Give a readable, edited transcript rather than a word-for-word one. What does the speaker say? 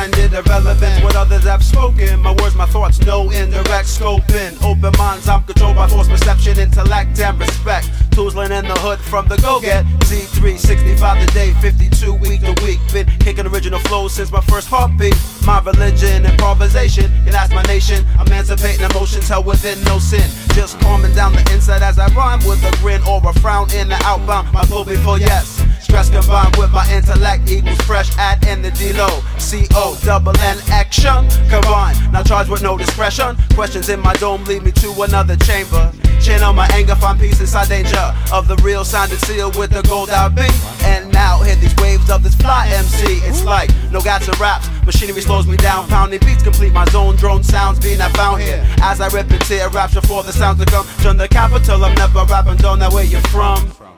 rendered irrelevant what others have spoken. My words, my thoughts, no indirect scoping. Open minds, I'm controlled by force perception, intellect, and respect. Toozling in the hood from the go-get. Z365 the day, 52 week to week. Been kicking original flows since my first heartbeat. My religion, improvisation, and that's my nation. Emancipating emotions held within no sin. Just calming down the inside as I rhyme with a grin or a frown in the outbound. My pull before yes. Stress combined with my intellect equals fresh at in the D-Lo. C-O-double-N action combined. Now charged with no discretion. Questions in my dome lead me to another chamber. Channel my anger, find peace inside danger of the real sounded seal with the gold out beat. And now hear these waves of this fly MC. It's like no gats and raps. Machinery slows me down. Pounding beats complete my zone. Drone sounds being I found here. As I rip and tear raps before the sounds to come. Turn the capital, I'm never rapping. Don't know where you're from.